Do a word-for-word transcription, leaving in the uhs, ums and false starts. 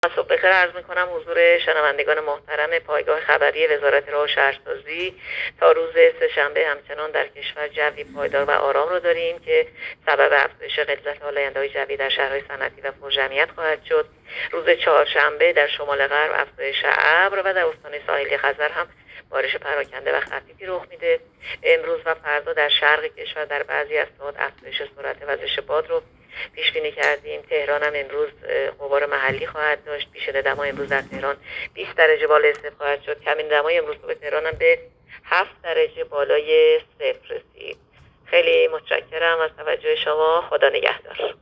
صبح بخیر عرض میکنم حضور شنوندگان محترم پایگاه خبری وزارت راه و شهرسازی. تا روز سه‌شنبه همچنان در کشور جوی پایدار و آرام رو داریم که سبب افزایش غلظت آلاینده‌های جوی در شهرهای صنعتی و پرجمعیت خواهد شد. روز چهارشنبه در شمال غرب افزایش ابر و در استان ساحلی خزر هم بارش پراکنده و خفیفی رخ میده. امروز و فردا در شرق کشور در بعضی از ساعات افزایش سرعت وزش باد رو پیش بینی کردیم. تهران هم امروز غبار محلی خواهد داشت. پیش دما امروز در تهران بیست درجه بالای صفر خواهد شد. کمین دمای امروز به تهران هم به هفت درجه بالای صفر رسید. خیلی متشکرم از توجه شما. خدا نگهدار.